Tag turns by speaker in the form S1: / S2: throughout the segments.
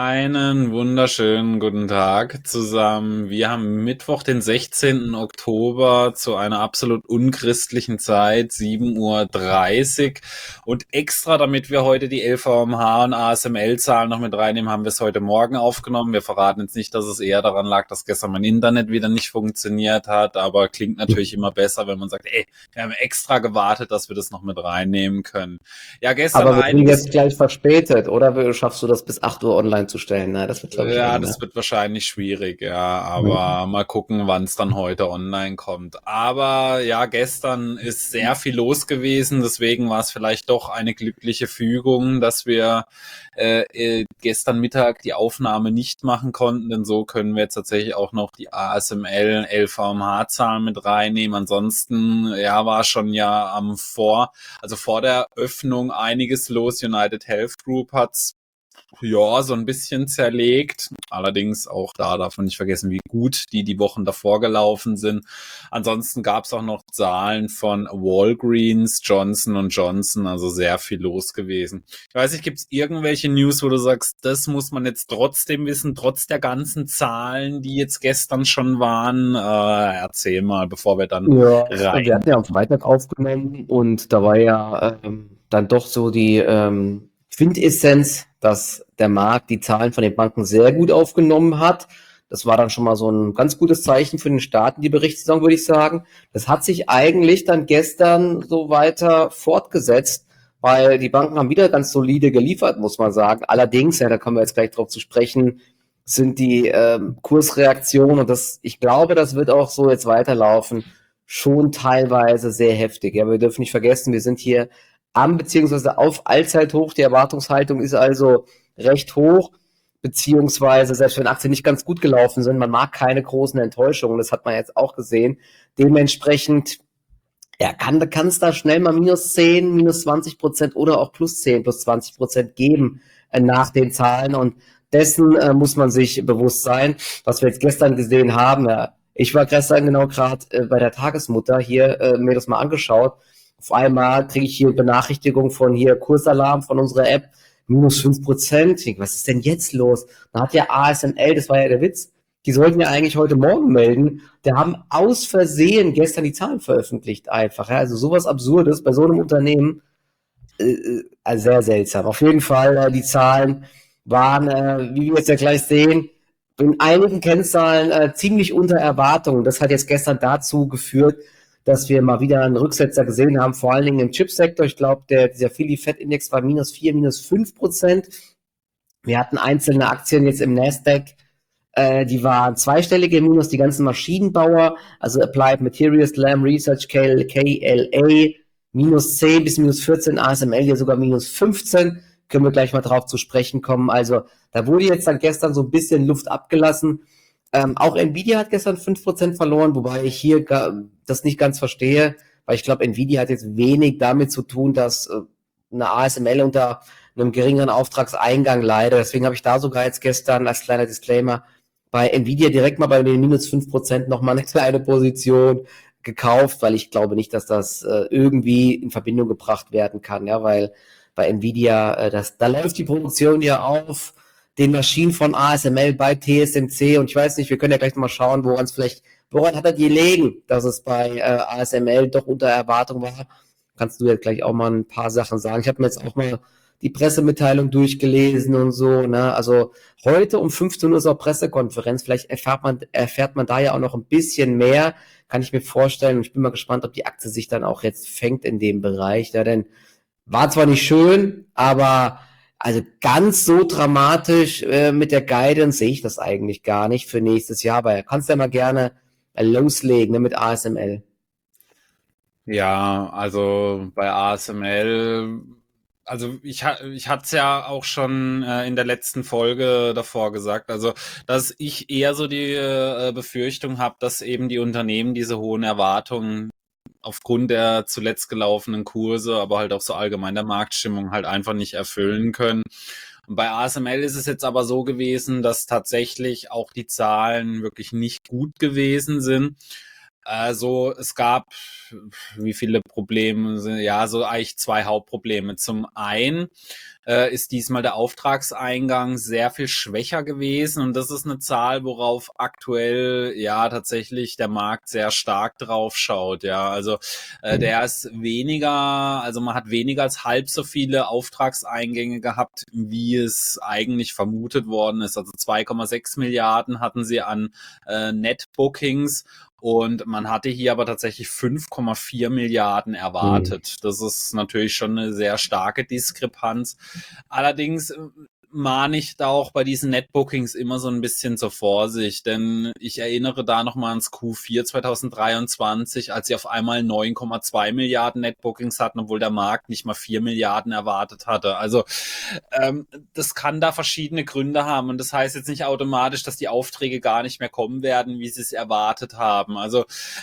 S1: Einen wunderschönen guten Tag zusammen. Wir haben Mittwoch, den 16. Oktober zu einer absolut unchristlichen Zeit, 7:30 Uhr. Und extra, damit wir heute die LVMH und ASML-Zahlen noch mit reinnehmen, haben wir es heute Morgen aufgenommen. Wir verraten jetzt nicht, dass es eher daran lag, dass gestern mein Internet wieder nicht funktioniert hat, aber klingt natürlich immer besser, wenn man sagt, ey, wir haben extra gewartet, dass wir das noch mit reinnehmen können. Ja, gestern
S2: Aber wir sind
S1: einiges.
S2: jetzt gleich verspätet, oder schaffst du das bis 8 Uhr online zu stellen? Na, das wird, glaube ich,
S1: Ja,
S2: eng, ne?
S1: das wird wahrscheinlich schwierig, ja,
S2: Mhm.
S1: aber mal gucken, wann es dann heute online kommt. Aber ja, gestern ist sehr viel los gewesen, deswegen war es vielleicht doch eine glückliche Fügung, dass wir gestern Mittag die Aufnahme nicht machen konnten, denn so können wir jetzt tatsächlich auch noch die ASML, LVMH-Zahlen mit reinnehmen. Ansonsten, ja, war schon ja also vor der Öffnung einiges los. United Health Group hat's ja, so ein bisschen zerlegt. Allerdings auch da darf man nicht vergessen, wie gut die Wochen davor gelaufen sind. Ansonsten gab es auch noch Zahlen von Walgreens, Johnson Johnson, also sehr viel los gewesen. Ich weiß nicht, gibt es irgendwelche News, wo du sagst, das muss man jetzt trotzdem wissen, trotz der ganzen Zahlen, die jetzt gestern schon waren? Erzähl mal, bevor wir dann
S2: Ja, wir
S1: rein.
S2: hatten ja am Freitag aufgenommen und da war ja dann doch so die Quintessenz, dass der Markt die Zahlen von den Banken sehr gut aufgenommen hat. Das war dann schon mal so ein ganz gutes Zeichen für den Start in die Berichtssaison, würde ich sagen. Das hat sich eigentlich dann gestern so weiter fortgesetzt, weil die Banken haben wieder ganz solide geliefert, muss man sagen. Allerdings, ja, da kommen wir jetzt gleich drauf zu sprechen, sind die Kursreaktionen, und das, ich glaube, das wird auch so jetzt weiterlaufen, schon teilweise sehr heftig. Ja, wir dürfen nicht vergessen, wir sind hier am beziehungsweise auf Allzeithoch. Die Erwartungshaltung ist also recht hoch, beziehungsweise selbst wenn Aktien nicht ganz gut gelaufen sind, man mag keine großen Enttäuschungen, das hat man jetzt auch gesehen. Dementsprechend ja, kann es da schnell mal -10, -20% oder auch +10, +20% geben nach den Zahlen. Und dessen muss man sich bewusst sein, was wir jetzt gestern gesehen haben. Ja, ich war gestern genau gerade bei der Tagesmutter hier, mir das mal angeschaut. Auf einmal kriege ich hier Benachrichtigung von hier Kursalarm von unserer App, -5%. Ich denk, was ist denn jetzt los? Da hat ja ASML, das war ja der Witz, die sollten ja eigentlich heute Morgen melden. Der haben aus Versehen gestern die Zahlen veröffentlicht einfach. Ja? Also sowas Absurdes bei so einem Unternehmen, also sehr seltsam. Auf jeden Fall, die Zahlen waren, wie wir jetzt ja gleich sehen, in einigen Kennzahlen ziemlich unter Erwartungen. Das hat jetzt gestern dazu geführt, dass wir mal wieder einen Rücksetzer gesehen haben, vor allen Dingen im Chipsektor. Ich glaube, dieser Philly-Fed-Index war -4, -5%. Wir hatten einzelne Aktien jetzt im Nasdaq, die waren zweistellige Minus, die ganzen Maschinenbauer, also Applied Materials, Lam Research, KLA, -10 bis -14, ASML hier sogar -15. Können wir gleich mal drauf zu sprechen kommen. Also da wurde jetzt dann gestern so ein bisschen Luft abgelassen. Auch Nvidia hat gestern 5% verloren, wobei ich hier das nicht ganz verstehe, weil ich glaube, Nvidia hat jetzt wenig damit zu tun, dass eine ASML unter einem geringeren Auftragseingang leidet. Deswegen habe ich da sogar jetzt gestern als kleiner Disclaimer bei Nvidia direkt mal bei den -5% nochmal eine kleine Position gekauft, weil ich glaube nicht, dass das irgendwie in Verbindung gebracht werden kann, ja, weil bei Nvidia, da läuft die Produktion ja auf den Maschinen von ASML bei TSMC, und ich weiß nicht, wir können ja gleich mal schauen, woran hat er gelegen, dass es bei ASML doch unter Erwartung war. Kannst du jetzt gleich auch mal ein paar Sachen sagen. Ich habe mir jetzt auch mal die Pressemitteilung durchgelesen und so, ne? Also heute um 15 Uhr ist auch Pressekonferenz. Vielleicht erfährt man da ja auch noch ein bisschen mehr, kann ich mir vorstellen. Und ich bin mal gespannt, ob die Aktie sich dann auch jetzt fängt in dem Bereich. Ja, denn war zwar nicht schön, aber also ganz so dramatisch mit der Guidance sehe ich das eigentlich gar nicht für nächstes Jahr. Aber kannst ja mal gerne loslegen, ne, mit ASML.
S1: Ja, also bei ASML, also ich hatte es ja auch schon in der letzten Folge davor gesagt, also dass ich eher so die Befürchtung habe, dass eben die Unternehmen diese hohen Erwartungen aufgrund der zuletzt gelaufenen Kurse, aber halt auch so allgemein der Marktstimmung halt einfach nicht erfüllen können. Und bei ASML ist es jetzt aber so gewesen, dass tatsächlich auch die Zahlen wirklich nicht gut gewesen sind. Also es gab, wie viele Probleme sind, ja, so eigentlich zwei Hauptprobleme. Zum einen ist diesmal der Auftragseingang sehr viel schwächer gewesen und das ist eine Zahl, worauf aktuell ja tatsächlich der Markt sehr stark drauf schaut. Ja, also der ist weniger, also man hat weniger als halb so viele Auftragseingänge gehabt, wie es eigentlich vermutet worden ist. Also 2,6 Milliarden hatten sie an Net-Bookings. Und man hatte hier aber tatsächlich 5,4 Milliarden erwartet. Das ist natürlich schon eine sehr starke Diskrepanz. Allerdings mahne ich da auch bei diesen Netbookings immer so ein bisschen zur Vorsicht, denn ich erinnere da nochmal ans Q4 2023, als sie auf einmal 9,2 Milliarden Netbookings hatten, obwohl der Markt nicht mal 4 Milliarden erwartet hatte. Also das kann da verschiedene Gründe haben und das heißt jetzt nicht automatisch, dass die Aufträge gar nicht mehr kommen werden, wie sie es erwartet haben. Also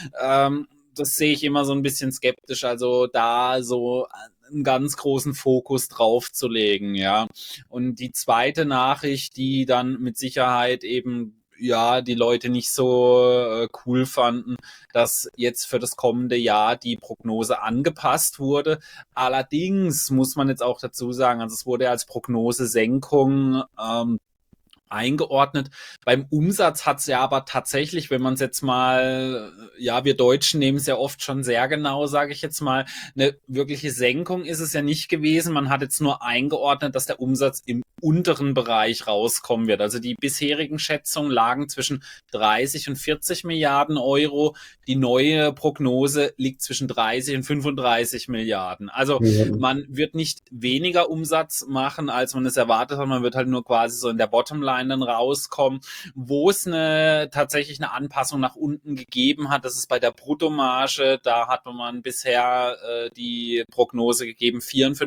S1: das sehe ich immer so ein bisschen skeptisch, also da so einen ganz großen Fokus drauf zu legen, ja. Und die zweite Nachricht, die dann mit Sicherheit eben ja, die Leute nicht so cool fanden, dass jetzt für das kommende Jahr die Prognose angepasst wurde. Allerdings muss man jetzt auch dazu sagen, also es wurde als Prognosesenkung eingeordnet. Beim Umsatz hat es ja aber tatsächlich, wenn man es jetzt mal, ja, wir Deutschen nehmen es ja oft schon sehr genau, sage ich jetzt mal, eine wirkliche Senkung ist es ja nicht gewesen. Man hat jetzt nur eingeordnet, dass der Umsatz im unteren Bereich rauskommen wird. Also die bisherigen Schätzungen lagen zwischen 30 und 40 Milliarden Euro. Die neue Prognose liegt zwischen 30 und 35 Milliarden. Also man wird nicht weniger Umsatz machen, als man es erwartet hat. Man wird halt nur quasi so in der Bottomline dann rauskommen. Wo es tatsächlich eine Anpassung nach unten gegeben hat, das ist bei der Bruttomarge. Da hat man bisher die Prognose gegeben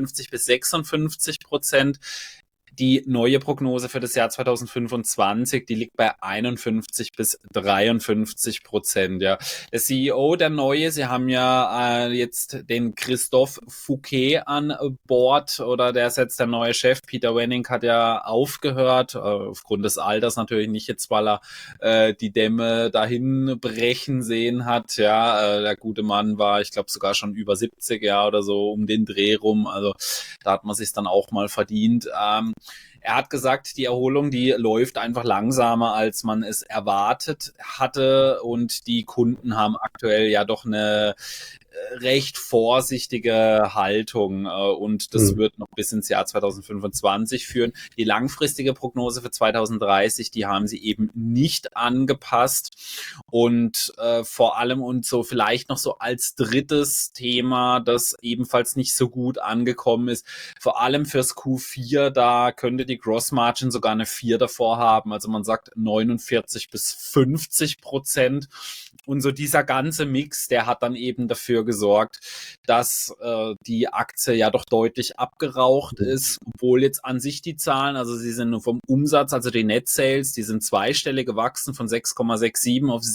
S1: 54-56%. Die neue Prognose für das Jahr 2025, die liegt bei 51-53%. Ja. Der CEO, der neue, Sie haben ja jetzt den Christophe Fouquet an Bord oder der ist jetzt der neue Chef. Peter Wenning hat ja aufgehört, aufgrund des Alters natürlich nicht jetzt, weil er die Dämme dahin brechen sehen hat. Ja, der gute Mann war, ich glaube, sogar schon über 70 Jahre oder so um den Dreh rum. Also da hat man sich dann auch mal verdient. Er hat gesagt, die Erholung, die läuft einfach langsamer, als man es erwartet hatte und die Kunden haben aktuell ja doch eine recht vorsichtige Haltung und das wird noch bis ins Jahr 2025 führen. Die langfristige Prognose für 2030, die haben sie eben nicht angepasst und vor allem und so vielleicht noch so als drittes Thema, das ebenfalls nicht so gut angekommen ist, vor allem fürs Q4, da könnte die Grossmargin sogar eine 4 davor haben, also man sagt 49-50% und so dieser ganze Mix, der hat dann eben dafür gesorgt, dass die Aktie ja doch deutlich abgeraucht ist, obwohl jetzt an sich die Zahlen, also sie sind nur vom Umsatz, also die Net Sales, die sind zweistellig gewachsen von 6,67 auf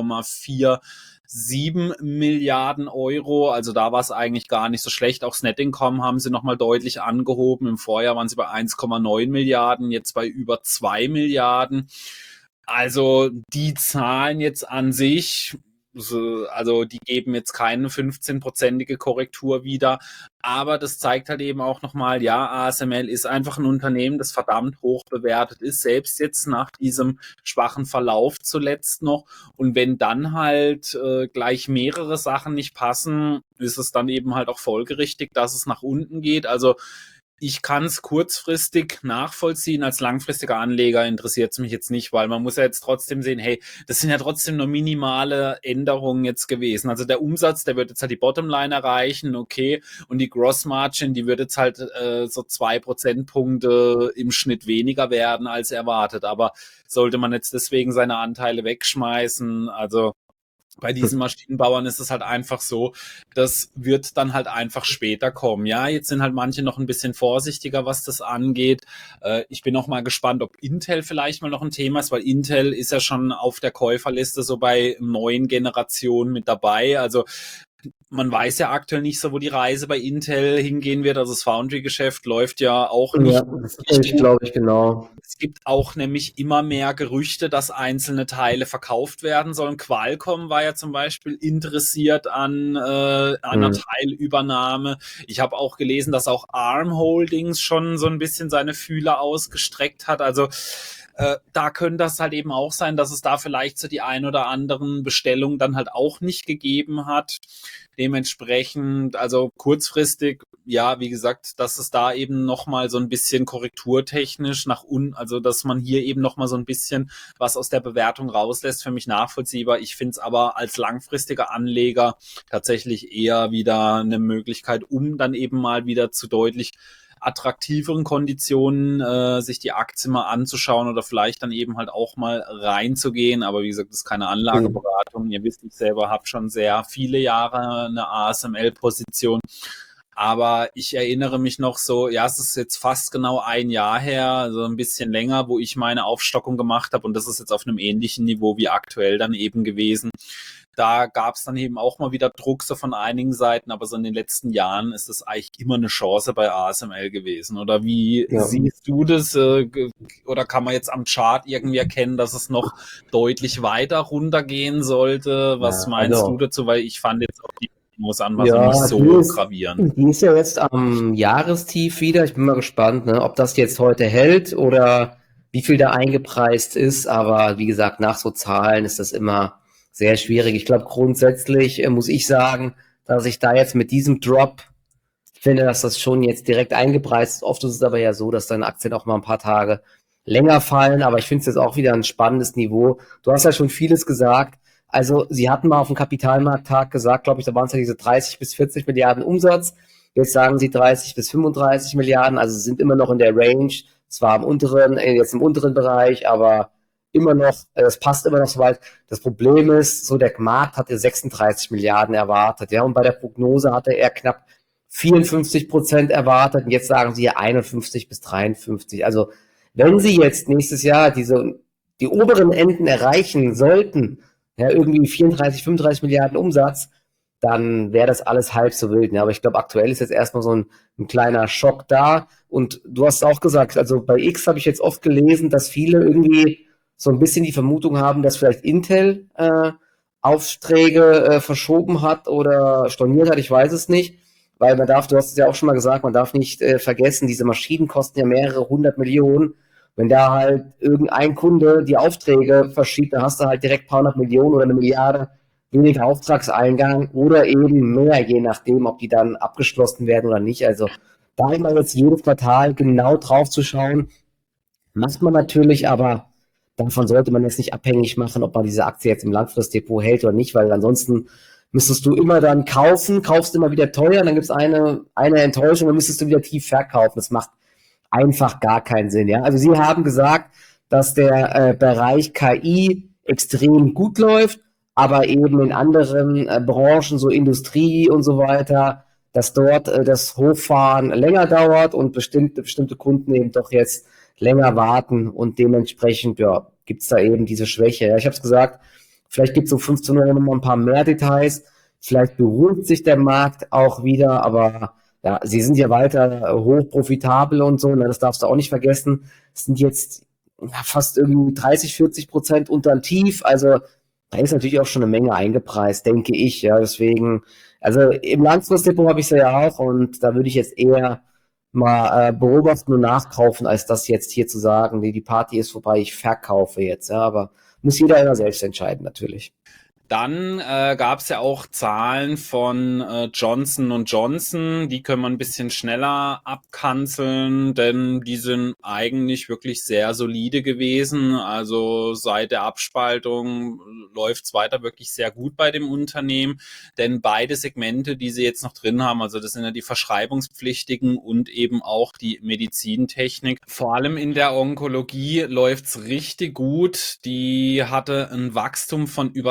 S1: 7,47 Milliarden Euro, also da war es eigentlich gar nicht so schlecht. Auch das Net Income haben sie nochmal deutlich angehoben. Im Vorjahr waren sie bei 1,9 Milliarden, jetzt bei über 2 Milliarden. Also die Zahlen jetzt an sich, also die geben jetzt keine 15-prozentige Korrektur wieder, aber das zeigt halt eben auch nochmal, ja, ASML ist einfach ein Unternehmen, das verdammt hoch bewertet ist, selbst jetzt nach diesem schwachen Verlauf zuletzt noch und wenn dann halt gleich mehrere Sachen nicht passen, ist es dann eben halt auch folgerichtig, dass es nach unten geht, also ich kann es kurzfristig nachvollziehen, als langfristiger Anleger interessiert es mich jetzt nicht, weil man muss ja jetzt trotzdem sehen, hey, das sind ja trotzdem nur minimale Änderungen jetzt gewesen. Also der Umsatz, der wird jetzt halt die Bottomline erreichen, okay, und die Grossmargin, die wird jetzt halt so 2 Prozentpunkte im Schnitt weniger werden als erwartet, aber sollte man jetzt deswegen seine Anteile wegschmeißen, also bei diesen Maschinenbauern ist es halt einfach so, das wird dann halt einfach später kommen. Ja, jetzt sind halt manche noch ein bisschen vorsichtiger, was das angeht. Ich bin auch mal gespannt, ob Intel vielleicht mal noch ein Thema ist, weil Intel ist ja schon auf der Käuferliste so bei neuen Generationen mit dabei. Also Man weiß ja aktuell nicht so, wo die Reise bei Intel hingehen wird. Also das Foundry-Geschäft läuft ja auch
S2: Ja,
S1: nicht
S2: das ist
S1: richtig
S2: nämlich,
S1: gut.
S2: glaube ich, genau.
S1: Es gibt auch nämlich immer mehr Gerüchte, dass einzelne Teile verkauft werden sollen. Qualcomm war ja zum Beispiel interessiert an einer
S2: Hm.
S1: Teilübernahme. Ich habe auch gelesen, dass auch ARM Holdings schon so ein bisschen seine Fühler ausgestreckt hat. Also da könnte das halt eben auch sein, dass es da vielleicht so die ein oder anderen Bestellungen dann halt auch nicht gegeben hat. Dementsprechend, also kurzfristig, ja, wie gesagt, dass es da eben nochmal so ein bisschen korrekturtechnisch nach unten, also dass man hier eben nochmal so ein bisschen was aus der Bewertung rauslässt, für mich nachvollziehbar. Ich finde es aber als langfristiger Anleger tatsächlich eher wieder eine Möglichkeit, um dann eben mal wieder zu deutlich attraktiveren Konditionen sich die Aktie mal anzuschauen oder vielleicht dann eben halt auch mal reinzugehen. Aber wie gesagt, das ist keine
S2: Hm.
S1: Anlageberatung. Ihr wisst, ich selber habe schon sehr viele Jahre eine ASML-Position. Aber ich erinnere mich noch so, ja, es ist jetzt fast genau ein Jahr her, also ein bisschen länger, wo ich meine Aufstockung gemacht habe. Und das ist jetzt auf einem ähnlichen Niveau wie aktuell dann eben gewesen. Da gab es dann eben auch mal wieder Druck so von einigen Seiten, aber so in den letzten Jahren ist es eigentlich immer eine Chance bei ASML gewesen. Oder wie
S2: Ja.
S1: siehst du das? Oder kann man jetzt am Chart irgendwie erkennen, dass es noch deutlich weiter runtergehen sollte? Was
S2: Ja,
S1: meinst du
S2: also,
S1: dazu? Weil ich fand jetzt auch die Prognosen an war so nicht
S2: ja,
S1: so gravierend.
S2: die ist ja jetzt am Jahrestief wieder. Ich bin mal gespannt, ne, ob das jetzt heute hält oder wie viel da eingepreist ist. Aber wie gesagt, nach so Zahlen ist das immer sehr schwierig. Ich glaube, grundsätzlich muss ich sagen, dass ich da jetzt mit diesem Drop finde, dass das schon jetzt direkt eingepreist ist. Oft ist es aber ja so, dass dann Aktien auch mal ein paar Tage länger fallen. Aber ich finde es jetzt auch wieder ein spannendes Niveau. Du hast ja schon vieles gesagt. Also sie hatten mal auf dem Kapitalmarkttag gesagt, glaube ich, da waren es ja diese 30 bis 40 Milliarden Umsatz. Jetzt sagen sie 30 bis 35 Milliarden, also sind immer noch in der Range, zwar im unteren, jetzt im unteren Bereich, aber immer noch, es passt immer noch so weit. Das Problem ist, so der Markt hatte 36 Milliarden erwartet, ja, und bei der Prognose hatte er knapp 54% erwartet und jetzt sagen sie ja 51 bis 53. Also wenn sie jetzt nächstes Jahr die oberen Enden erreichen sollten, ja, irgendwie 34, 35 Milliarden Umsatz, dann wäre das alles halb so wild. Ne? Aber ich glaube, aktuell ist jetzt erstmal so ein kleiner Schock da. Und du hast auch gesagt, also bei X habe ich jetzt oft gelesen, dass viele irgendwie so ein bisschen die Vermutung haben, dass vielleicht Intel Aufträge verschoben hat oder storniert hat, ich weiß es nicht. Weil man darf, du hast es ja auch schon mal gesagt, man darf nicht vergessen, diese Maschinen kosten ja mehrere hundert Millionen. Wenn da halt irgendein Kunde die Aufträge verschiebt, dann hast du halt direkt ein paar hundert Millionen oder eine Milliarde weniger Auftragseingang oder eben mehr, je nachdem, ob die dann abgeschlossen werden oder nicht. Also da immer jetzt jedes Quartal genau drauf zu schauen, macht man natürlich, aber davon sollte man jetzt nicht abhängig machen, ob man diese Aktie jetzt im Langfristdepot hält oder nicht, weil ansonsten müsstest du immer dann kaufen, kaufst immer wieder teuer, dann gibt es eine Enttäuschung, dann müsstest du wieder tief verkaufen. Das macht einfach gar keinen Sinn. Ja? Also Sie haben gesagt, dass der Bereich KI extrem gut läuft, aber eben in anderen Branchen, so Industrie und so weiter, dass dort das Hochfahren länger dauert und bestimmte Kunden eben doch jetzt länger warten und dementsprechend ja, gibt es da eben diese Schwäche. Ja, ich habe es gesagt, vielleicht gibt es um 15 Uhr noch mal ein paar mehr Details, vielleicht beruhigt sich der Markt auch wieder, aber ja, sie sind ja weiter hoch profitabel und so, ne, das darfst du auch nicht vergessen. Es sind jetzt fast irgendwie 30, 40% unter dem Tief, also da ist natürlich auch schon eine Menge eingepreist, denke ich, ja, deswegen, also im Langfristdepot habe ich sie ja auch und da würde ich jetzt eher mal beobachten und nachkaufen, als das jetzt hier zu sagen, nee, die Party ist vorbei, ich verkaufe jetzt, ja, aber muss jeder immer selbst entscheiden, natürlich.
S1: Dann gab es ja auch Zahlen von Johnson Johnson, die können wir ein bisschen schneller abkanzeln, denn die sind eigentlich wirklich sehr solide gewesen. Also seit der Abspaltung läuft es weiter wirklich sehr gut bei dem Unternehmen, denn beide Segmente, die sie jetzt noch drin haben, also das sind ja die verschreibungspflichtigen und eben auch die Medizintechnik. Vor allem in der Onkologie läuft es richtig gut. Die hatte ein Wachstum von über 20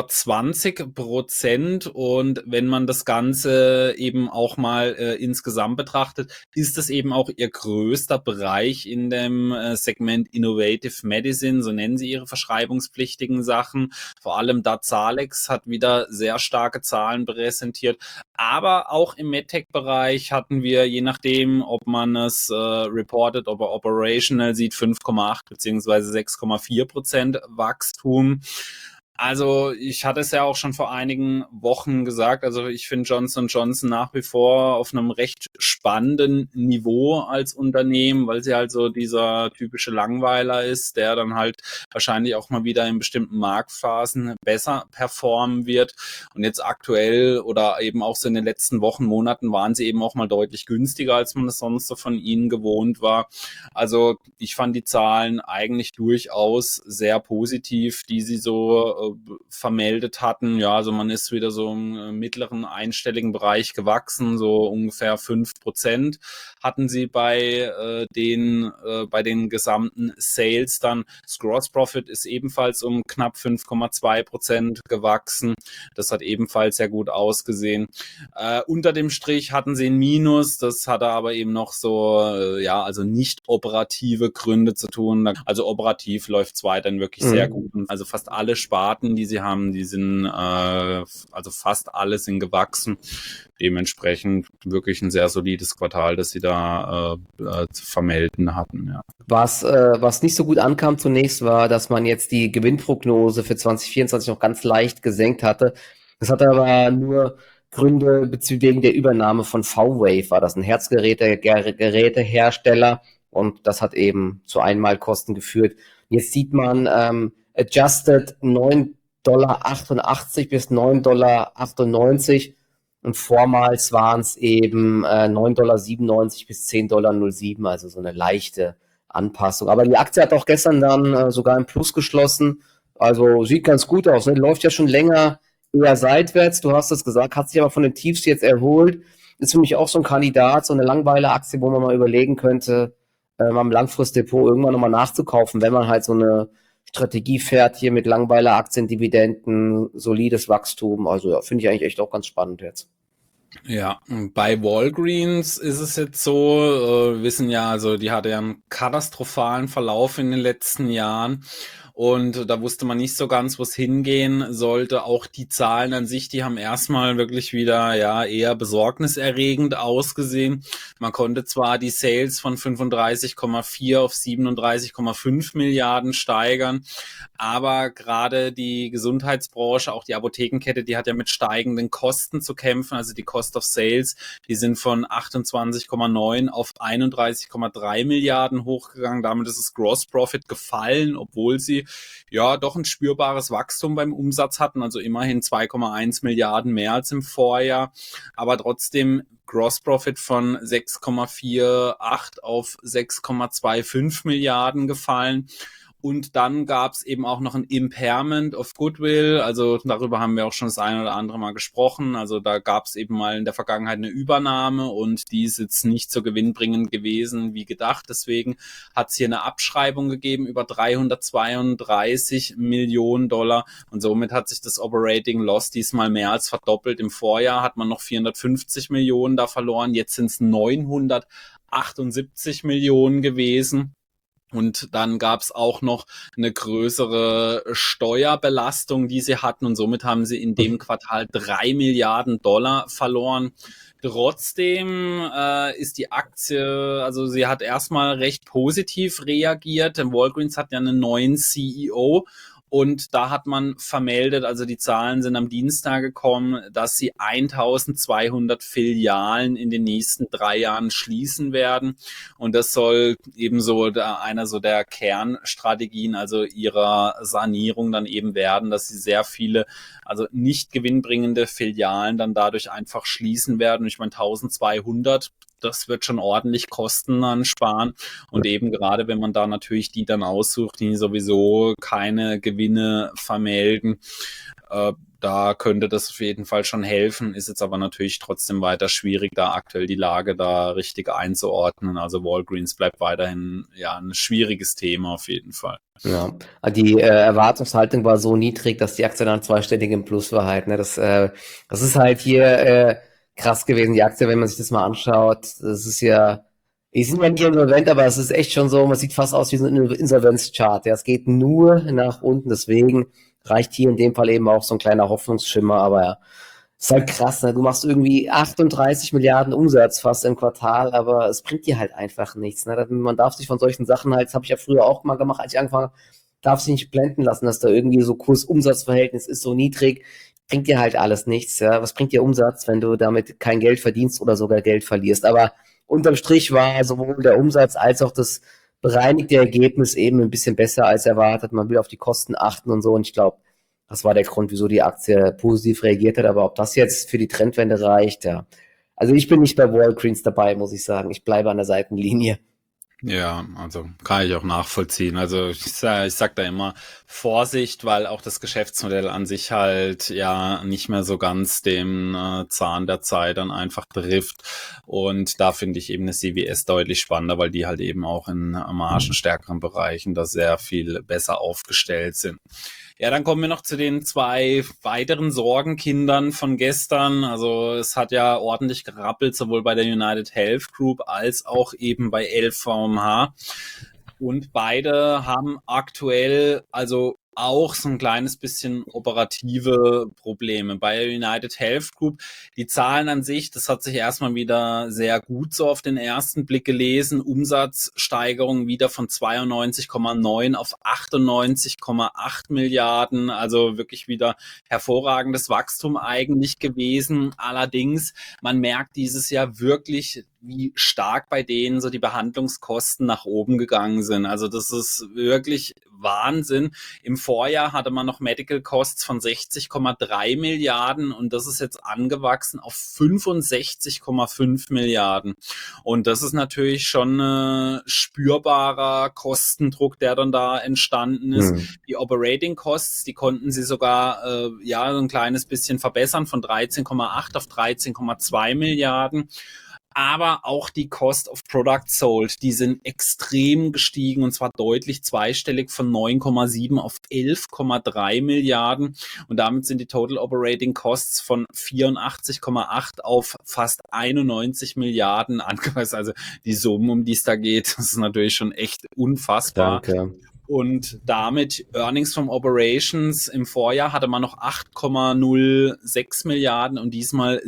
S1: 20%, und wenn man das Ganze eben auch mal insgesamt betrachtet, ist das eben auch ihr größter Bereich in dem Segment Innovative Medicine, so nennen sie ihre verschreibungspflichtigen Sachen. Vor allem Darzalex hat wieder sehr starke Zahlen präsentiert, aber auch im MedTech-Bereich hatten wir, je nachdem, ob man es reported, ob er operational sieht, 5,8 beziehungsweise 6,4% Wachstum. Also ich hatte es ja auch schon vor einigen Wochen gesagt, also ich finde Johnson & Johnson nach wie vor auf einem recht spannenden Niveau als Unternehmen, weil sie halt so dieser typische Langweiler ist, der dann halt wahrscheinlich auch mal wieder in bestimmten Marktphasen besser performen wird. Und jetzt aktuell oder eben auch so in den letzten Wochen, Monaten waren sie eben auch mal deutlich günstiger, als man es sonst so von ihnen gewohnt war. Also ich fand die Zahlen eigentlich durchaus sehr positiv, die sie so vermeldet hatten. Ja, also man ist wieder so im mittleren einstelligen Bereich gewachsen, so ungefähr 5% hatten sie bei den gesamten Sales dann. Das Gross Profit ist ebenfalls um knapp 5,2% gewachsen. Das hat ebenfalls sehr gut ausgesehen. Unter dem Strich hatten sie ein Minus, das hatte aber eben noch so, also nicht operative Gründe zu tun. Also operativ läuft es weiterhin wirklich sehr gut. Also fast alle Sparten, die sie haben, die sind, also fast alle sind gewachsen. Dementsprechend wirklich ein sehr solides Quartal, das sie da zu vermelden hatten. Ja.
S2: Was nicht so gut ankam zunächst, war, dass man jetzt die Gewinnprognose für 2024 noch ganz leicht gesenkt hatte. Das hatte aber nur Gründe wegen der Übernahme von V-Wave, war das ein Herzgerätehersteller, und das hat eben zu Einmalkosten geführt. Jetzt sieht man adjusted $9,88 bis $9,98, und vormals waren es eben $9,97 bis $10,07, also so eine leichte Anpassung. Aber die Aktie hat auch gestern dann sogar im Plus geschlossen, also sieht ganz gut aus, ne? Läuft ja schon länger eher seitwärts, du hast es gesagt, hat sich aber von den Tiefs jetzt erholt. Ist für mich auch so ein Kandidat, so eine Langweiler-Aktie, wo man mal überlegen könnte, mal im Langfristdepot irgendwann nochmal nachzukaufen, wenn man halt so eine Strategie fährt hier mit Langweiler-Aktien, Dividenden, solides Wachstum. Also ja, finde ich eigentlich echt auch ganz spannend jetzt.
S1: Ja, bei Walgreens ist es jetzt so, wir wissen ja, also die hatte ja einen katastrophalen Verlauf in den letzten Jahren. Und da wusste man nicht so ganz, wo es hingehen sollte. Auch die Zahlen an sich, die haben erstmal wirklich wieder eher besorgniserregend ausgesehen. Man konnte zwar die Sales von 35,4 auf 37,5 Milliarden steigern, aber gerade die Gesundheitsbranche, auch die Apothekenkette, die hat ja mit steigenden Kosten zu kämpfen. Also die Cost of Sales, die sind von 28,9 auf 31,3 Milliarden hochgegangen. Damit ist das Gross Profit gefallen, obwohl sie doch ein spürbares Wachstum beim Umsatz hatten, also immerhin 2,1 Milliarden mehr als im Vorjahr, aber trotzdem Gross Profit von 6,48 auf 6,25 Milliarden gefallen. Und dann gab es eben auch noch ein Impairment of Goodwill, also darüber haben wir auch schon das eine oder andere Mal gesprochen. Also da gab es eben mal in der Vergangenheit eine Übernahme, und die ist jetzt nicht so gewinnbringend gewesen wie gedacht. Deswegen hat es hier eine Abschreibung gegeben über 332 Millionen Dollar, und somit hat sich das Operating Loss diesmal mehr als verdoppelt. Im Vorjahr hat man noch 450 Millionen da verloren, jetzt sind es 978 Millionen gewesen. Und dann gab es auch noch eine größere Steuerbelastung, die sie hatten, und somit haben sie in dem Quartal 3 Milliarden Dollar verloren. Trotzdem ist die Aktie, also sie hat erstmal recht positiv reagiert, denn Walgreens hat ja einen neuen CEO. Und da hat man vermeldet, also die Zahlen sind am Dienstag gekommen, dass sie 1200 Filialen in den nächsten 3 Jahren schließen werden. Und das soll ebenso einer so der Kernstrategien, also ihrer Sanierung dann eben werden, dass sie sehr viele, also nicht gewinnbringende Filialen dann dadurch einfach schließen werden. Ich meine, 1200, das wird schon ordentlich Kosten ansparen. Und eben gerade, wenn man da natürlich die dann aussucht, die sowieso keine Gewinne vermelden, Da könnte das auf jeden Fall schon helfen, ist jetzt aber natürlich trotzdem weiter schwierig, da aktuell die Lage da richtig einzuordnen. Also Walgreens bleibt weiterhin ja ein schwieriges Thema auf jeden Fall.
S2: Ja, die Erwartungshaltung war so niedrig, dass die Aktie dann zweistellig im Plus war halt. Ne? Das ist halt hier krass gewesen, die Aktie, wenn man sich das mal anschaut. Das ist ja, die sind ja nicht insolvent, aber es ist echt schon so, man sieht fast aus wie so ein Insolvenzchart. Ja, es geht nur nach unten, deswegen reicht hier in dem Fall eben auch so ein kleiner Hoffnungsschimmer, aber ja, ist halt krass, ne? Du machst irgendwie 38 Milliarden Umsatz fast im Quartal, aber es bringt dir halt einfach nichts. Ne? Man darf sich von solchen Sachen halt, das habe ich ja früher auch mal gemacht, als ich angefangen habe, darf sich nicht blenden lassen, dass da irgendwie so Kurs-Umsatz-Verhältnis ist so niedrig, bringt dir halt alles nichts. Ja? Was bringt dir Umsatz, wenn du damit kein Geld verdienst oder sogar Geld verlierst? Aber unterm Strich war sowohl der Umsatz als auch das bereinigte Ergebnis eben ein bisschen besser als erwartet. Man will auf die Kosten achten und so, und ich glaube, das war der Grund, wieso die Aktie positiv reagiert hat. Aber ob das jetzt für die Trendwende reicht, ja. Also ich bin nicht bei Walgreens dabei, muss ich sagen. Ich bleibe an der Seitenlinie.
S1: Ja, also kann ich auch nachvollziehen. Also ich sag da immer Vorsicht, weil auch das Geschäftsmodell an sich halt ja nicht mehr so ganz dem Zahn der Zeit dann einfach trifft. Und da finde ich eben eine CVS deutlich spannender, weil die halt eben auch in margenstärkeren Bereichen da sehr viel besser aufgestellt sind. Ja, dann kommen wir noch zu den 2 weiteren Sorgenkindern von gestern. Also es hat ja ordentlich gerappelt, sowohl bei der United Health Group als auch eben bei LVMH. Und beide haben aktuell also auch so ein kleines bisschen operative Probleme. Bei der United Health Group, die Zahlen an sich, das hat sich erstmal wieder sehr gut so auf den ersten Blick gelesen. Umsatzsteigerung wieder von 92,9 auf 98,8 Milliarden. Also wirklich wieder hervorragendes Wachstum eigentlich gewesen. Allerdings, man merkt dieses Jahr wirklich, wie stark bei denen so die Behandlungskosten nach oben gegangen sind. Also das ist wirklich Wahnsinn. Im Vorjahr hatte man noch Medical Costs von 60,3 Milliarden und das ist jetzt angewachsen auf 65,5 Milliarden. Und das ist natürlich schon ein spürbarer Kostendruck, der dann da entstanden ist. Die Operating Costs, die konnten sie sogar ja so ein kleines bisschen verbessern von 13,8 auf 13,2 Milliarden. Aber auch die Cost of Product Sold, die sind extrem gestiegen und zwar deutlich zweistellig von 9,7 auf 11,3 Milliarden. Und damit sind die Total Operating Costs von 84,8 auf fast 91 Milliarden angewachsen. Also die Summen, um die es da geht, das ist natürlich schon echt unfassbar.
S2: Danke.
S1: Und damit Earnings from Operations im Vorjahr hatte man noch 8,06 Milliarden und diesmal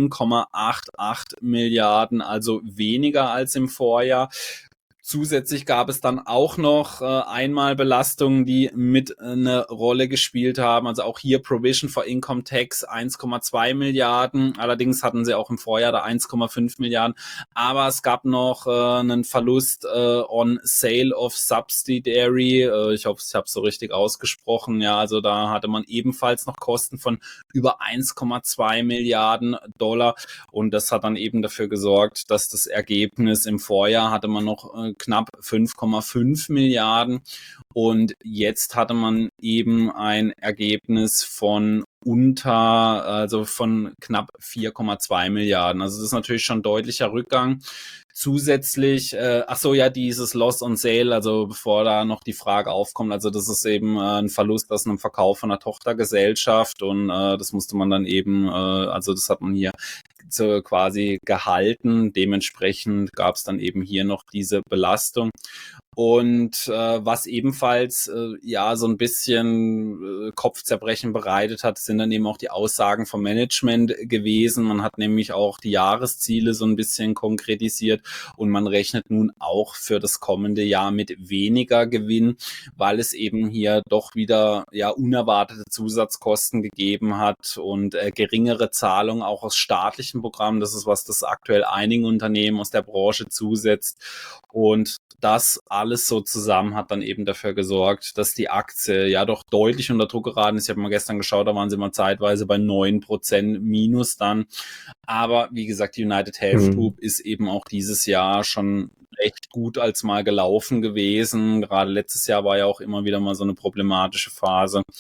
S1: 7,88 Milliarden, also weniger als im Vorjahr. Zusätzlich gab es dann auch noch einmal Belastungen, die mit eine Rolle gespielt haben. Also auch hier Provision for Income Tax 1,2 Milliarden. Allerdings hatten sie auch im Vorjahr da 1,5 Milliarden. Aber es gab noch einen Verlust on Sale of Subsidiary. Ich hoffe, ich habe es so richtig ausgesprochen. Ja, also da hatte man ebenfalls noch Kosten von über 1,2 Milliarden Dollar. Und das hat dann eben dafür gesorgt, dass das Ergebnis im Vorjahr hatte man noch knapp 5,5 Milliarden und jetzt hatte man eben ein Ergebnis von also von knapp 4,2 Milliarden. Also das ist natürlich schon ein deutlicher Rückgang. Zusätzlich, dieses Loss on Sale, also bevor da noch die Frage aufkommt, also das ist eben ein Verlust aus einem Verkauf von einer Tochtergesellschaft und das musste man dann eben, also das hat man hier so quasi gehalten. Dementsprechend gab es dann eben hier noch diese Belastung. Und was ebenfalls so ein bisschen Kopfzerbrechen bereitet hat, sind dann eben auch die Aussagen vom Management gewesen. Man hat nämlich auch die Jahresziele so ein bisschen konkretisiert und man rechnet nun auch für das kommende Jahr mit weniger Gewinn, weil es eben hier doch wieder unerwartete Zusatzkosten gegeben hat und geringere Zahlungen auch aus staatlichen Programmen. Das ist, was das aktuell einigen Unternehmen aus der Branche zusetzt. Und das alles so zusammen hat dann eben dafür gesorgt, dass die Aktie ja doch deutlich unter Druck geraten ist. Ich habe mal gestern geschaut, da waren sie mal zeitweise bei 9% Minus dann. Aber wie gesagt, die United Health Group ist eben auch dieses Jahr schon recht gut als mal gelaufen gewesen. Gerade letztes Jahr war ja auch immer wieder mal so eine problematische Phase.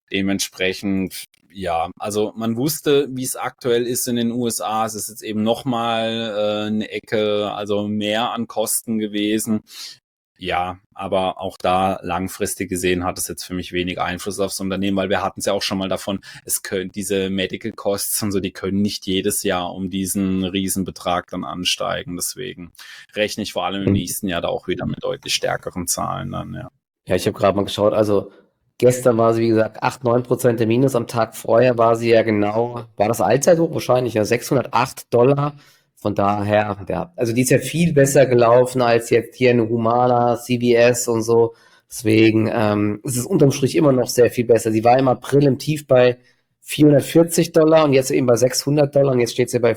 S1: Dementsprechend, ja, also man wusste, wie es aktuell ist in den USA. Es ist jetzt eben nochmal eine Ecke, also mehr an Kosten gewesen. Ja, aber auch da langfristig gesehen hat es jetzt für mich wenig Einfluss aufs Unternehmen, weil wir hatten es ja auch schon mal davon, es können diese Medical Costs und so, die können nicht jedes Jahr um diesen Riesenbetrag dann ansteigen. Deswegen rechne ich vor allem im nächsten Jahr da auch wieder mit deutlich stärkeren Zahlen dann, ja.
S2: Ja, ich habe gerade mal geschaut, also gestern war sie, wie gesagt, 8-9% im Minus. Am Tag vorher war sie ja genau, war das Allzeithoch wahrscheinlich, ja, $608. Von daher, ja, also die ist ja viel besser gelaufen als jetzt hier in Humana, CVS und so. Deswegen ist es unterm Strich immer noch sehr viel besser. Sie war im April im Tief bei $440 und jetzt eben bei $600 und jetzt steht sie bei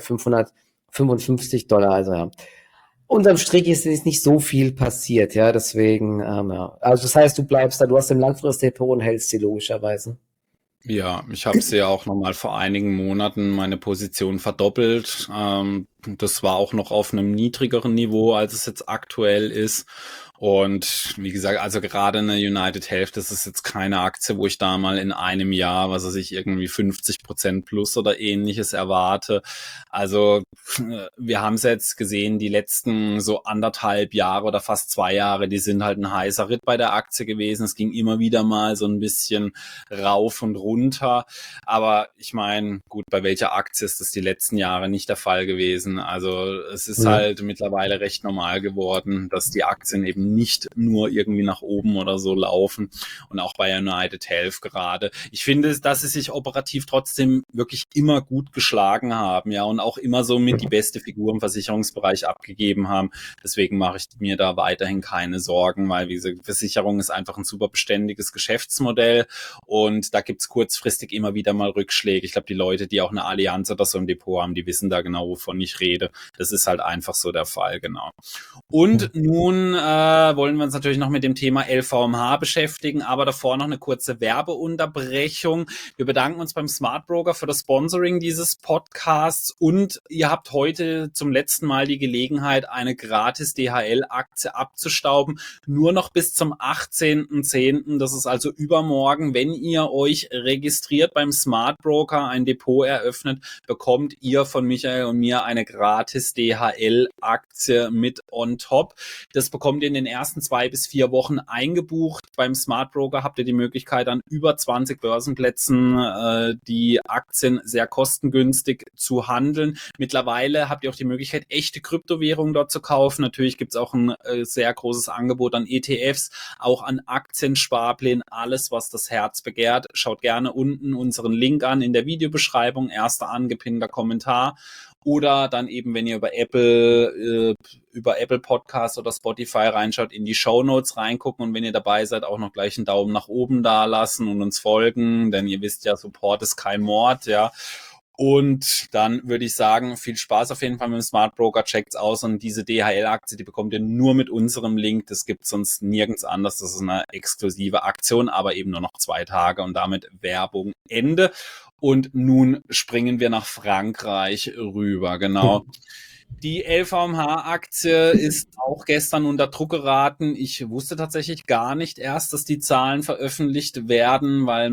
S2: $555. Also ja, unterm Strich ist nicht so viel passiert, ja, deswegen, ja. Also das heißt, du bleibst da, du hast im Langfristdepot und hältst sie logischerweise.
S1: Ja, ich habe sie ja auch nochmal vor einigen Monaten meine Position verdoppelt. Das war auch noch auf einem niedrigeren Niveau, als es jetzt aktuell ist. Und wie gesagt, also gerade eine United Health, das ist jetzt keine Aktie, wo ich da mal in einem Jahr, was weiß ich, irgendwie 50% plus oder ähnliches erwarte. Also wir haben es jetzt gesehen, die letzten so 1,5 Jahre oder fast 2 Jahre, die sind halt ein heißer Ritt bei der Aktie gewesen. Es ging immer wieder mal so ein bisschen rauf und runter. Aber ich meine, gut, bei welcher Aktie ist das die letzten Jahre nicht der Fall gewesen? Also es ist halt mittlerweile recht normal geworden, dass die Aktien eben nicht nur irgendwie nach oben oder so laufen und auch bei United Health gerade. Ich finde, dass sie sich operativ trotzdem wirklich immer gut geschlagen haben, ja, und auch immer so mit die beste Figur im Versicherungsbereich abgegeben haben. Deswegen mache ich mir da weiterhin keine Sorgen, weil wie gesagt, Versicherung ist einfach ein super beständiges Geschäftsmodell und da gibt's kurzfristig immer wieder mal Rückschläge. Ich glaube, die Leute, die auch eine Allianz oder so im Depot haben, die wissen da genau, wovon ich rede. Das ist halt einfach so der Fall, genau. Und nun wollen wir uns natürlich noch mit dem Thema LVMH beschäftigen, aber davor noch eine kurze Werbeunterbrechung. Wir bedanken uns beim Smart Broker für das Sponsoring dieses Podcasts und ihr habt heute zum letzten Mal die Gelegenheit, eine gratis DHL-Aktie abzustauben. Nur noch bis zum 18.10. Das ist also übermorgen. Wenn ihr euch registriert beim Smart Broker, ein Depot eröffnet, bekommt ihr von Michael und mir eine gratis DHL-Aktie mit on top. Das bekommt ihr in den ersten 2 bis 4 Wochen eingebucht. Beim Smart Broker habt ihr die Möglichkeit, an über 20 Börsenplätzen die Aktien sehr kostengünstig zu handeln. Mittlerweile habt ihr auch die Möglichkeit, echte Kryptowährungen dort zu kaufen. Natürlich gibt es auch ein sehr großes Angebot an ETFs, auch an Aktiensparplänen, alles, was das Herz begehrt. Schaut gerne unten unseren Link an in der Videobeschreibung, erster angepinnter Kommentar. Oder dann eben, wenn ihr über Apple Podcast oder Spotify reinschaut, in die Shownotes reingucken und wenn ihr dabei seid, auch noch gleich einen Daumen nach oben da lassen und uns folgen, denn ihr wisst ja, Support ist kein Mord, ja. Und dann würde ich sagen, viel Spaß auf jeden Fall mit dem Smart Broker, checkt's aus und diese DHL-Aktie, die bekommt ihr nur mit unserem Link, das gibt's sonst nirgends anders, das ist eine exklusive Aktion, aber eben nur noch 2 Tage und damit Werbung Ende. Und nun springen wir nach Frankreich rüber, genau. Die LVMH-Aktie ist auch gestern unter Druck geraten. Ich wusste tatsächlich gar nicht erst, dass die Zahlen veröffentlicht werden, weil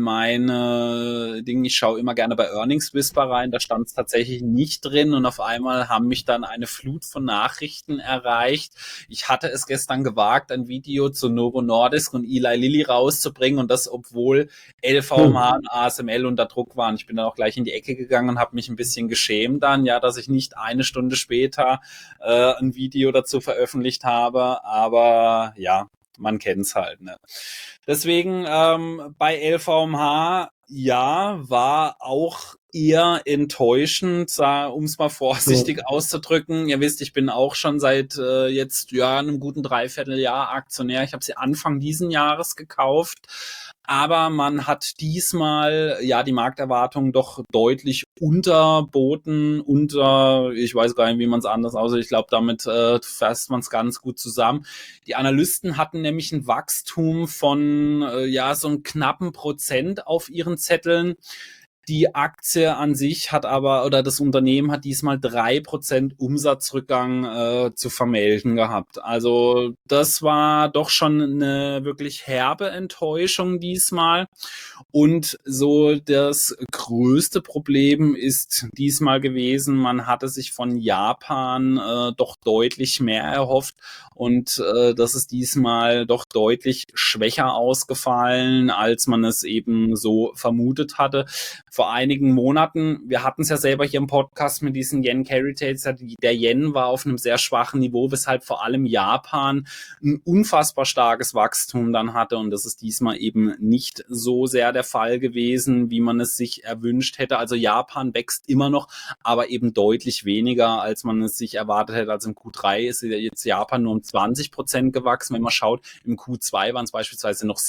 S1: meine Dinge, ich schaue immer gerne bei Earnings Whisper rein, da stand es tatsächlich nicht drin und auf einmal haben mich dann eine Flut von Nachrichten erreicht. Ich hatte es gestern gewagt, ein Video zu Novo Nordisk und Eli Lilly rauszubringen und das, obwohl LVMH und ASML unter Druck waren. Ich bin dann auch gleich in die Ecke gegangen und habe mich ein bisschen geschämt dann, ja, dass ich nicht eine Stunde später ein Video dazu veröffentlicht habe, aber ja, man kennt's halt, ne? Deswegen bei LVMH, ja, war auch eher enttäuschend, um es mal vorsichtig auszudrücken. Ihr wisst, ich bin auch schon seit jetzt einem guten Dreivierteljahr Aktionär. Ich habe sie Anfang diesen Jahres gekauft. Aber man hat diesmal ja die Markterwartungen doch deutlich unterboten, ich weiß gar nicht, wie man es anders aussieht. Ich glaube, damit fasst man es ganz gut zusammen. Die Analysten hatten nämlich ein Wachstum von so einem knappen Prozent auf ihren Zetteln. Die Aktie an sich hat aber, oder das Unternehmen hat diesmal 3% Umsatzrückgang zu vermelden gehabt. Also das war doch schon eine wirklich herbe Enttäuschung diesmal. Und so das größte Problem ist diesmal gewesen, man hatte sich von Japan doch deutlich mehr erhofft und das ist diesmal doch deutlich schwächer ausgefallen, als man es eben so vermutet hatte. Vor einigen Monaten, wir hatten es ja selber hier im Podcast mit diesen Yen Carry Trades, der Yen war auf einem sehr schwachen Niveau, weshalb vor allem Japan ein unfassbar starkes Wachstum dann hatte und das ist diesmal eben nicht so sehr der Fall gewesen, wie man es sich erwünscht hätte. Also Japan wächst immer noch, aber eben deutlich weniger, als man es sich erwartet hätte. Also im Q3 ist jetzt Japan nur um 20% gewachsen. Wenn man schaut, im Q2 waren es beispielsweise noch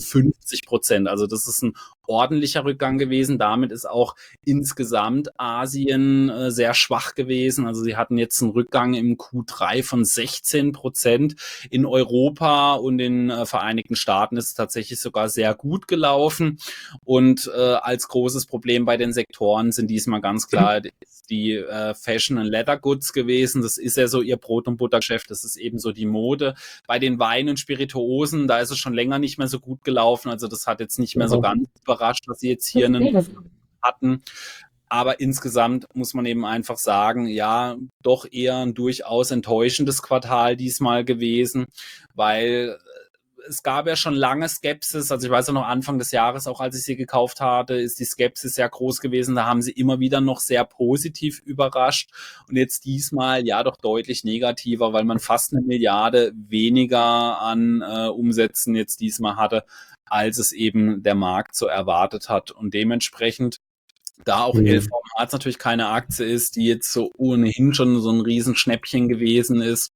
S1: 57%. Also das ist ein ordentlicher Rückgang gewesen. Damit ist auch insgesamt Asien sehr schwach gewesen. Also sie hatten jetzt einen Rückgang im Q3 von 16%. In Europa und in Vereinigten Staaten ist es tatsächlich sogar sehr gut gelaufen. Und als großes Problem bei den Sektoren sind diesmal ganz klar die Fashion and Leather Goods gewesen. Das ist ja so ihr Brot- und Buttergeschäft. Das ist eben so die Mode. Bei den Weinen und Spirituosen, da ist es schon länger nicht mehr so gut gelaufen. Also das hat jetzt nicht mehr so ganz überrascht, dass sie jetzt hier einen hatten. Aber insgesamt muss man eben einfach sagen, ja, doch eher ein durchaus enttäuschendes Quartal diesmal gewesen, weil es gab ja schon lange Skepsis, also ich weiß ja noch Anfang des Jahres, auch als ich sie gekauft hatte, ist die Skepsis sehr groß gewesen, da haben sie immer wieder noch sehr positiv überrascht und jetzt diesmal ja doch deutlich negativer, weil man fast 1 Milliarde weniger an Umsätzen jetzt diesmal hatte, als es eben der Markt so erwartet hat und dementsprechend da auch LVMH natürlich keine Aktie ist, die jetzt so ohnehin schon so ein Riesenschnäppchen gewesen ist.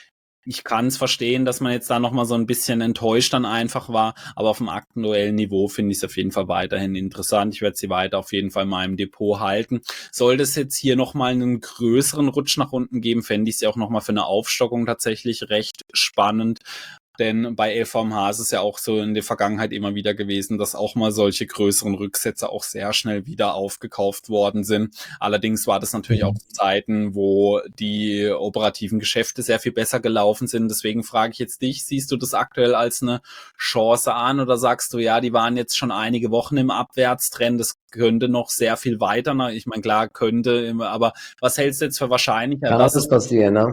S1: Ich kann es verstehen, dass man jetzt da nochmal so ein bisschen enttäuscht dann einfach war, aber auf dem aktuellen Niveau finde ich es auf jeden Fall weiterhin interessant. Ich werde sie weiter auf jeden Fall in meinem Depot halten. Sollte es jetzt hier nochmal einen größeren Rutsch nach unten geben, fände ich sie auch nochmal für eine Aufstockung tatsächlich recht spannend. Denn bei LVMH ist es ja auch so in der Vergangenheit immer wieder gewesen, dass auch mal solche größeren Rücksätze auch sehr schnell wieder aufgekauft worden sind. Allerdings war das natürlich auch zu Zeiten, wo die operativen Geschäfte sehr viel besser gelaufen sind. Deswegen frage ich jetzt dich, siehst du das aktuell als eine Chance an oder sagst du, ja, die waren jetzt schon einige Wochen im Abwärtstrend, das könnte noch sehr viel weiter, ich meine, klar, könnte, aber was hältst du jetzt für wahrscheinlicher?
S2: Kann das passieren, ne?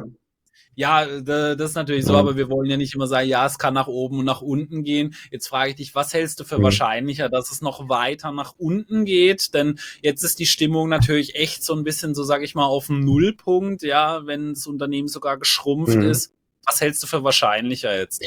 S1: Ja, das ist natürlich so, aber wir wollen ja nicht immer sagen, ja, es kann nach oben und nach unten gehen. Jetzt frage ich dich, was hältst du für wahrscheinlicher, dass es noch weiter nach unten geht? Denn jetzt ist die Stimmung natürlich echt so ein bisschen, so sage ich mal, auf dem Nullpunkt, ja, wenn das Unternehmen sogar geschrumpft ist. Was hältst du für wahrscheinlicher jetzt?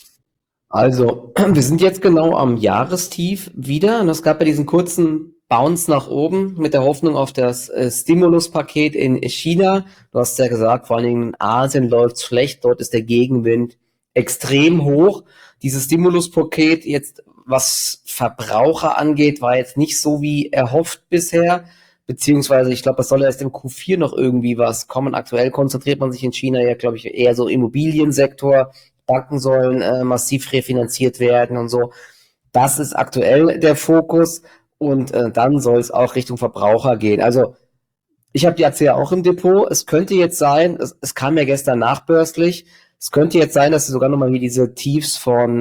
S2: Also, wir sind jetzt genau am Jahrestief wieder und es gab ja diesen kurzen Bounce nach oben mit der Hoffnung auf das Stimuluspaket in China. Du hast ja gesagt, vor allen Dingen in Asien läuft es schlecht, dort ist der Gegenwind extrem hoch. Dieses Stimuluspaket jetzt, was Verbraucher angeht, war jetzt nicht so wie erhofft bisher, beziehungsweise ich glaube, es soll erst im Q4 noch irgendwie was kommen. Aktuell konzentriert man sich in China ja, glaube ich, eher so Immobiliensektor. Banken sollen massiv refinanziert werden und so. Das ist aktuell der Fokus und dann soll es auch Richtung Verbraucher gehen. Also ich habe die Aktie ja auch im Depot. Es könnte jetzt sein, es kam ja gestern nachbörslich, es könnte jetzt sein, dass sogar nochmal hier diese Tiefs von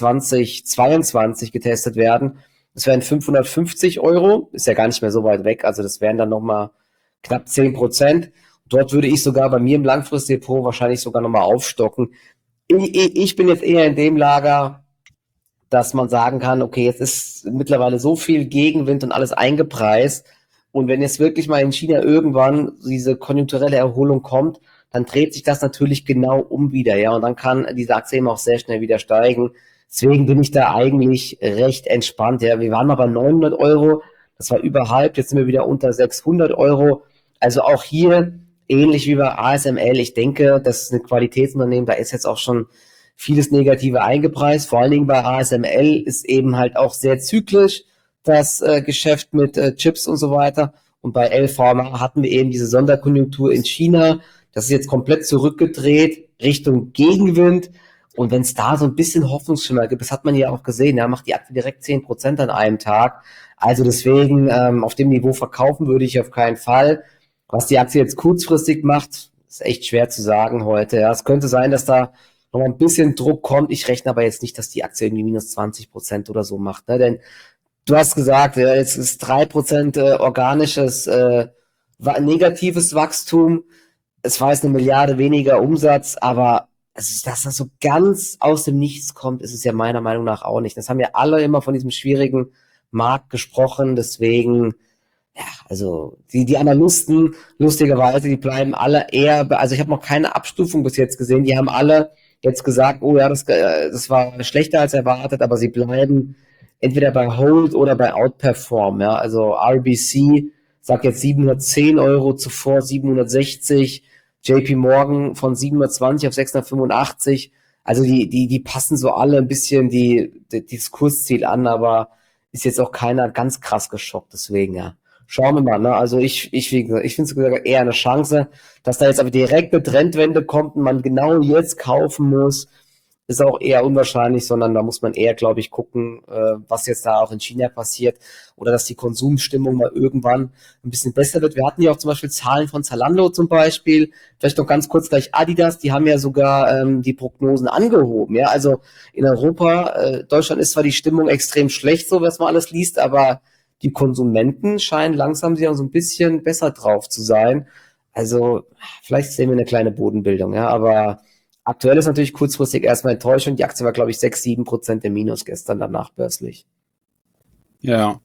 S2: 2022 getestet werden. Das wären 550 Euro, ist ja gar nicht mehr so weit weg, also das wären dann nochmal knapp 10%. Dort würde ich sogar bei mir im Langfristdepot wahrscheinlich sogar nochmal aufstocken. Ich bin jetzt eher in dem Lager, dass man sagen kann, okay, jetzt ist mittlerweile so viel Gegenwind und alles eingepreist. Und wenn jetzt wirklich mal in China irgendwann diese konjunkturelle Erholung kommt, dann dreht sich das natürlich genau um wieder, ja. Und dann kann diese Aktie eben auch sehr schnell wieder steigen. Deswegen bin ich da eigentlich recht entspannt, ja. Wir waren mal bei 900 Euro, das war überhalb, jetzt sind wir wieder unter 600 Euro. Also auch hier ähnlich wie bei ASML, ich denke, das ist ein Qualitätsunternehmen, da ist jetzt auch schon vieles Negative eingepreist. Vor allen Dingen bei ASML ist eben halt auch sehr zyklisch das Geschäft mit Chips und so weiter. Und bei LVMH hatten wir eben diese Sonderkonjunktur in China. Das ist jetzt komplett zurückgedreht Richtung Gegenwind. Und wenn es da so ein bisschen Hoffnungsschimmer gibt, das hat man ja auch gesehen, ja, macht die Aktie direkt 10% an einem Tag. Also deswegen, auf dem Niveau verkaufen würde ich auf keinen Fall. Was die Aktie jetzt kurzfristig macht, ist echt schwer zu sagen heute. Ja, es könnte sein, dass da noch mal ein bisschen Druck kommt. Ich rechne aber jetzt nicht, dass die Aktie irgendwie minus 20% oder so macht, ne? Denn du hast gesagt, ja, jetzt ist 3% organisches negatives Wachstum. Es war jetzt 1 Milliarde weniger Umsatz, aber dass das so ganz aus dem Nichts kommt, ist es ja meiner Meinung nach auch nicht. Das haben ja alle immer von diesem schwierigen Markt gesprochen, deswegen, ja, also die Analysten, lustigerweise, die bleiben alle eher, also ich habe noch keine Abstufung bis jetzt gesehen, die haben alle jetzt gesagt, oh ja, das war schlechter als erwartet, aber sie bleiben entweder bei Hold oder bei Outperform, ja, also RBC sagt jetzt 710 Euro, zuvor 760, JP Morgan von 720 auf 685, also die passen so alle ein bisschen das Kursziel an, aber ist jetzt auch keiner ganz krass geschockt, deswegen, ja. Schauen wir mal, ne? Also ich finde es eher eine Chance, dass da jetzt aber direkt eine Trendwende kommt und man genau jetzt kaufen muss, ist auch eher unwahrscheinlich, sondern da muss man eher, glaube ich, gucken, was jetzt da auch in China passiert oder dass die Konsumstimmung mal irgendwann ein bisschen besser wird. Wir hatten ja auch zum Beispiel Zahlen von Zalando zum Beispiel, vielleicht noch ganz kurz gleich Adidas, die haben ja sogar die Prognosen angehoben, ja, also in Europa, Deutschland ist zwar die Stimmung extrem schlecht, so was man alles liest, aber die Konsumenten scheinen langsam sich auch so ein bisschen besser drauf zu sein. Also vielleicht sehen wir eine kleine Bodenbildung, ja, aber aktuell ist natürlich kurzfristig erstmal Enttäuschung. Die Aktie war, glaube ich, 6-7% im Minus gestern danach börslich.
S1: Ja,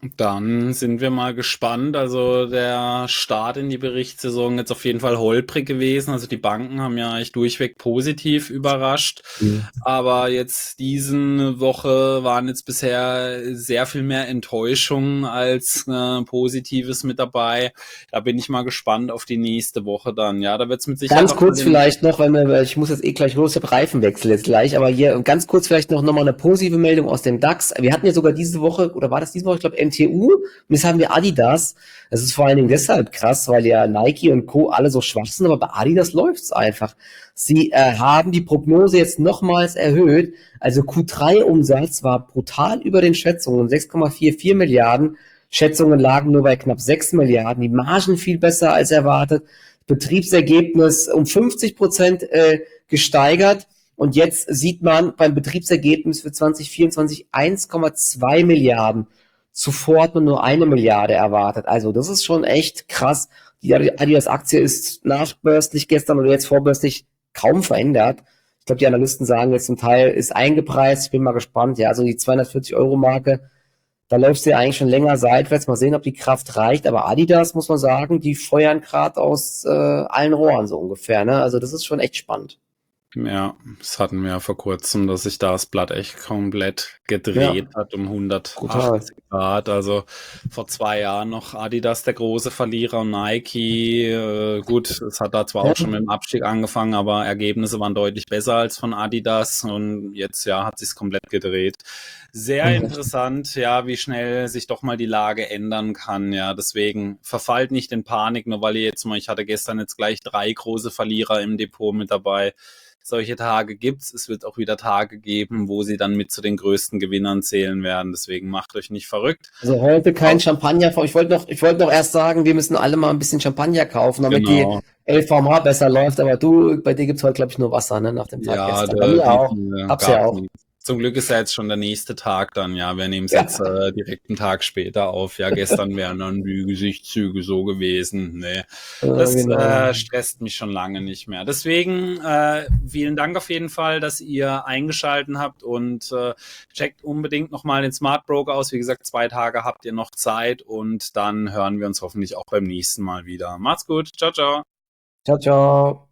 S1: dann sind wir mal gespannt. Also der Start in die Berichtssaison jetzt auf jeden Fall holprig gewesen. Also die Banken haben ja eigentlich durchweg positiv überrascht. Aber jetzt diesen Woche waren jetzt bisher sehr viel mehr Enttäuschungen als Positives mit dabei. Da bin ich mal gespannt auf die nächste Woche dann. Ja, da wird es mit Sicherheit
S2: Ganz kurz vielleicht noch, weil ich muss jetzt gleich los, ich habe Reifenwechsel jetzt gleich, aber hier ganz kurz vielleicht noch mal eine positive Meldung aus dem DAX. Wir hatten ja sogar diese Woche, oder war das diese Woche, ich glaube MTU, und jetzt haben wir Adidas. Das ist vor allen Dingen deshalb krass, weil ja Nike und Co. alle so schwach sind, aber bei Adidas läuft's einfach. Sie haben die Prognose jetzt nochmals erhöht, also Q3-Umsatz war brutal über den Schätzungen, 6,44 Milliarden, Schätzungen lagen nur bei knapp 6 Milliarden, die Margen viel besser als erwartet, Betriebsergebnis um 50% gesteigert und jetzt sieht man beim Betriebsergebnis für 2024 1,2 Milliarden. Zuvor hat man nur 1 Milliarde erwartet. Also das ist schon echt krass. Die Adidas-Aktie ist nachbörslich gestern oder jetzt vorbörslich kaum verändert. Ich glaube, die Analysten sagen jetzt zum Teil, ist eingepreist. Ich bin mal gespannt. Ja, also die 240-Euro-Marke, da läuft sie ja eigentlich schon länger seitwärts. Mal sehen, ob die Kraft reicht. Aber Adidas, muss man sagen, die feuern gerade aus allen Rohren so ungefähr. Ne? Also das ist schon echt spannend.
S1: Ja, das hatten wir ja vor kurzem, dass sich da das Blatt echt komplett gedreht hat um 180 Grad. Also vor 2 Jahren noch Adidas der große Verlierer und Nike. Gut, es hat da zwar auch schon mit dem Abstieg angefangen, aber Ergebnisse waren deutlich besser als von Adidas und jetzt hat sich's komplett gedreht. Sehr interessant, ja, wie schnell sich doch mal die Lage ändern kann. Ja, deswegen verfallt nicht in Panik, nur weil ihr jetzt mal, ich hatte gestern jetzt gleich 3 große Verlierer im Depot mit dabei. Solche Tage gibt's. Es wird auch wieder Tage geben, wo sie dann mit zu den größten Gewinnern zählen werden. Deswegen macht euch nicht verrückt.
S2: Also heute kein Champagner. Ich wollte noch erst sagen, wir müssen alle mal ein bisschen Champagner kaufen, damit die LVMH besser läuft. Aber bei dir gibt's heute, glaube ich, nur Wasser, ne, nach dem Tag gestern. Bei mir auch. Hab's ja auch.
S1: Zum Glück ist ja jetzt schon der nächste Tag dann, ja. Wir nehmen es jetzt direkt einen Tag später auf. Ja, gestern wären dann die Gesichtszüge so gewesen. Nee, das stresst mich schon lange nicht mehr. Deswegen vielen Dank auf jeden Fall, dass ihr eingeschalten habt und checkt unbedingt nochmal den Smart Broker aus. Wie gesagt, 2 Tage habt ihr noch Zeit und dann hören wir uns hoffentlich auch beim nächsten Mal wieder. Macht's gut. Ciao, ciao.
S2: Ciao, ciao.